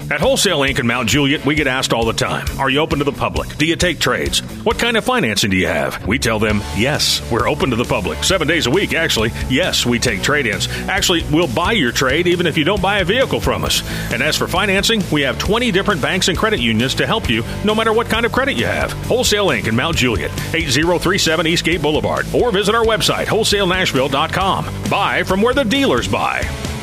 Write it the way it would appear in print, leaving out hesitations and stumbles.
At Wholesale Inc. in Mount Juliet, we get asked all the time, are you open to the public? Do you take trades? What kind of financing do you have? We tell them, yes, we're open to the public. 7 days a week, actually. Yes, we take trade-ins. Actually, we'll buy your trade even if you don't buy a vehicle from us. And as for financing, we have 20 different banks and credit unions to help you no matter what kind of credit you have. Wholesale Inc. in Mount Juliet, 8037 Eastgate Boulevard. Or visit our website, wholesalenashville.com. Buy from where the dealers buy.